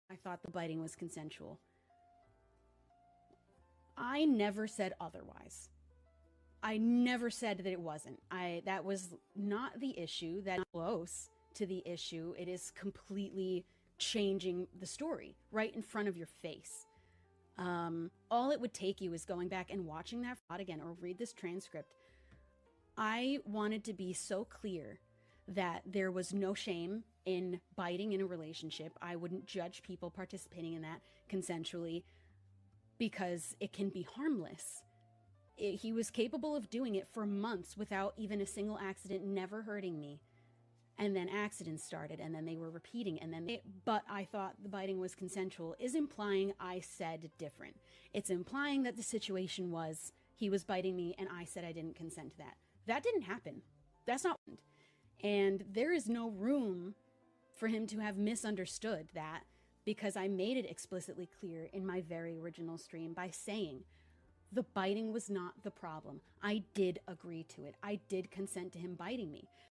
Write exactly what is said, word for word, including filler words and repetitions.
I thought the biting was consensual. I never said otherwise. I never said that it wasn't. I that was not the issue. That close to the issue. It is completely changing the story right in front of your face. Um, all it would take you is going back and watching that again or read this transcript. I wanted to be so clear that there was no shame in biting in a relationship. I wouldn't judge people participating in that consensually because it can be harmless. It, he was capable of doing it for months without even a single accident, never hurting me. And then accidents started, and then they were repeating, and then they, but I thought the biting was consensual is implying I said different. It's implying that the situation was he was biting me and I said I didn't consent to that. That didn't happen. That's not. And there is no room for him to have misunderstood that, because I made it explicitly clear in my very original stream by saying the biting was not the problem. I did agree to it. I did consent to him biting me.